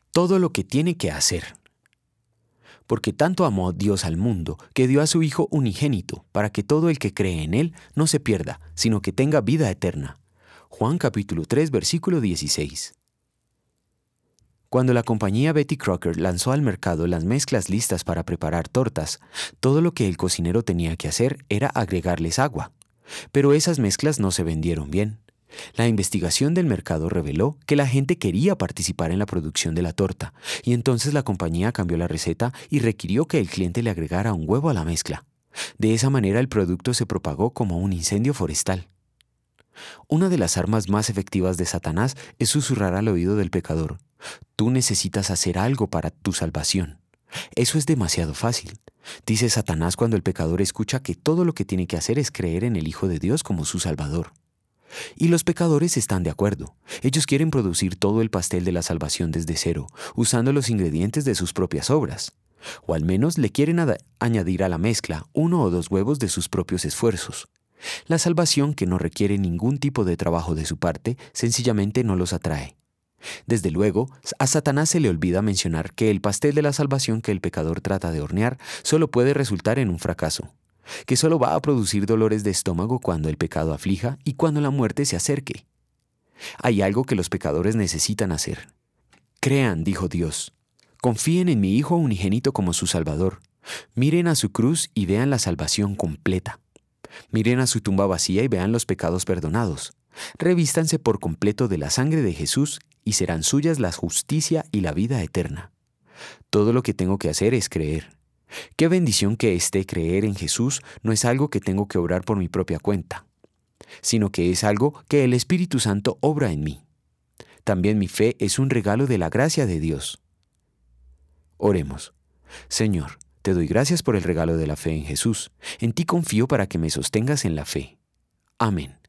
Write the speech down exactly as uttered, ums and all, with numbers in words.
todo lo que tiene que hacer. Porque tanto amó Dios al mundo, que dio a su Hijo unigénito, para que todo el que cree en Él no se pierda, sino que tenga vida eterna. Juan capítulo tres, versículo dieciséis. Cuando la compañía Betty Crocker lanzó al mercado las mezclas listas para preparar tortas, todo lo que el cocinero tenía que hacer era agregarles agua. Pero esas mezclas no se vendieron bien. La investigación del mercado reveló que la gente quería participar en la producción de la torta, y entonces la compañía cambió la receta y requirió que el cliente le agregara un huevo a la mezcla. De esa manera el producto se propagó como un incendio forestal. Una de las armas más efectivas de Satanás es susurrar al oído del pecador: tú necesitas hacer algo para tu salvación. Eso es demasiado fácil, dice Satanás cuando el pecador escucha que todo lo que tiene que hacer es creer en el Hijo de Dios como su Salvador. Y los pecadores están de acuerdo. Ellos quieren producir todo el pastel de la salvación desde cero, usando los ingredientes de sus propias obras. O al menos le quieren ad- añadir a la mezcla uno o dos huevos de sus propios esfuerzos. La salvación, que no requiere ningún tipo de trabajo de su parte, sencillamente no los atrae. Desde luego, a Satanás se le olvida mencionar que el pastel de la salvación que el pecador trata de hornear solo puede resultar en un fracaso, que solo va a producir dolores de estómago cuando el pecado aflija y cuando la muerte se acerque. Hay algo que los pecadores necesitan hacer. Crean, dijo Dios. Confíen en mi Hijo unigénito como su Salvador. Miren a su cruz y vean la salvación completa. Miren a su tumba vacía y vean los pecados perdonados. Revístanse por completo de la sangre de Jesús y serán suyas la justicia y la vida eterna. Todo lo que tengo que hacer es creer. Qué bendición que este creer en Jesús no es algo que tengo que obrar por mi propia cuenta, sino que es algo que el Espíritu Santo obra en mí. También mi fe es un regalo de la gracia de Dios. Oremos. Señor, te doy gracias por el regalo de la fe en Jesús. En ti confío para que me sostengas en la fe. Amén.